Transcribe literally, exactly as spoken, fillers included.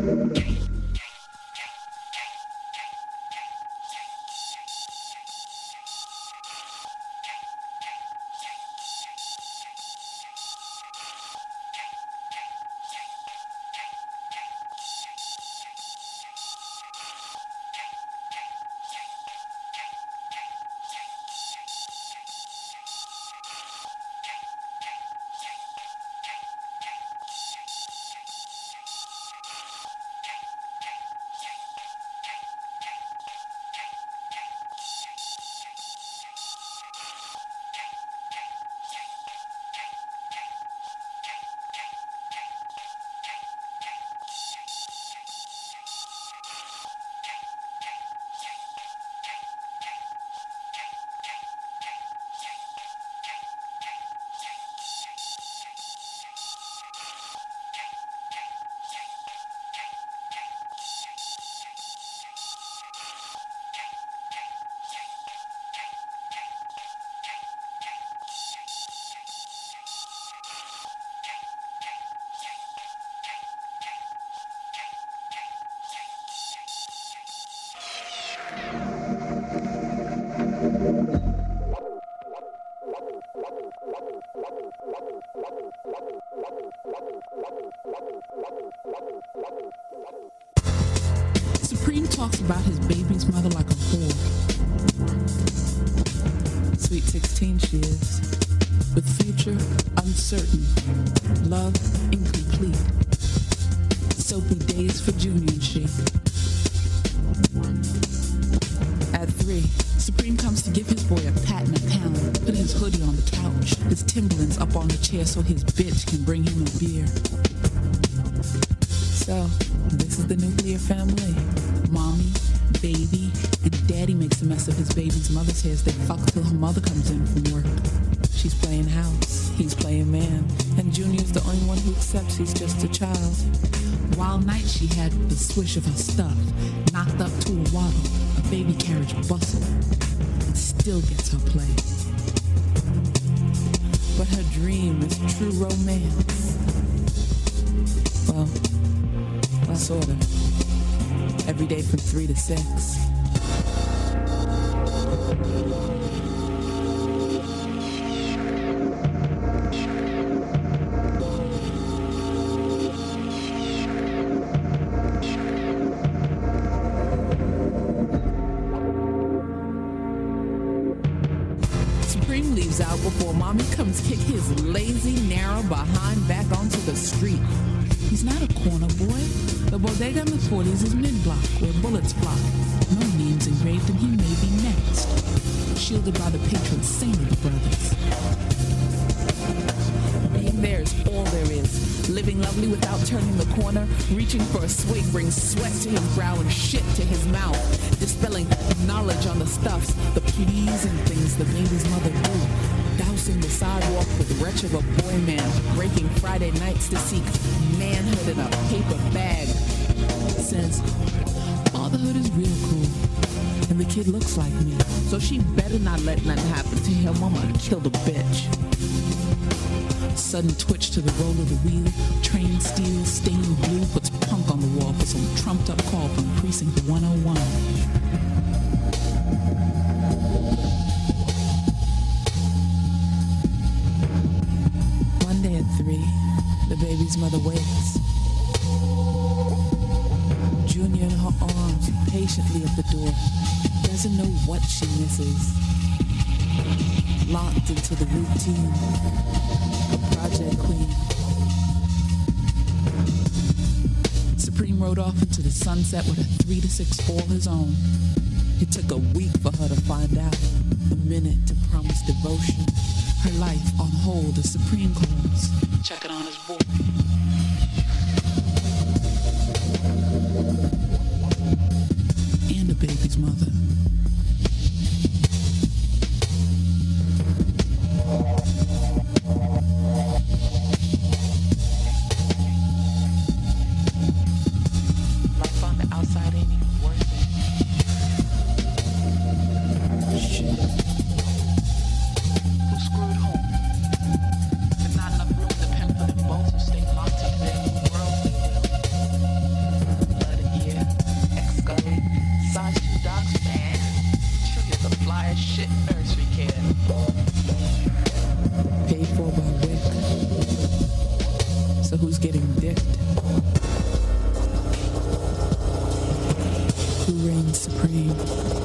Supreme talks about his baby's mother like a whore. Sweet sixteen she is, with future uncertain, love incomplete. Soapy days for Junior and she. At three, Supreme comes to give his boy a pat and a pound, put his hoodie on the couch, his Timberlands up on the chair so his bitch can bring him a beer. So, this is the nuclear family. Mommy, baby, and daddy makes a mess of his baby's mother's hair as they fuck till her mother comes in from work. She's playing house, he's playing man, and Junior's the only one who accepts he's just a child. Wild night she had with the swish of her stuff, knocked up to a waddle, a baby carriage bustle, and still gets her play. But her dream is true romance. Well, well, sort of. Every day from three to six. Supreme leaves out before Mommy comes kick his lazy, narrow behind back onto the street. He's not a corner boy. The bodega in the forties is mid-block, where bullets fly. No names engraved, and he may be next. Shielded by the patron saint of the brothers. Being there is all there is. Living lovely without turning the corner. Reaching for a swig brings sweat to his brow and shit to his mouth. Dispelling knowledge on the stuffs, the pleasing things the baby's mother do. Dousing the sidewalk with the wretch of a boy man, breaking Friday nights to seek manhood in a paper bag. Says, fatherhood is real cool, and the kid looks like me, so she better not let nothing happen to him. Mama kill the bitch. Sudden twitch to the roll of the wheel, train steel, stained blue, puts punk on the wall for some trumped up call from precinct one oh one. The baby's mother waits. Junior in her arms, patiently at the door, doesn't know what she misses. Locked into the routine, a project queen. Supreme rode off into the sunset with a three to six all his own. It took a week for her to find out, a minute to promise devotion. Her life on hold as Supreme calls, checking on his boy. And the baby's mother. Life on the outside ain't even worth it. Shit. Who screwed home? There's not enough room in the pen for them both to stay locked in their world. Paid for by Wick. So who's getting dicked? Who reigns supreme?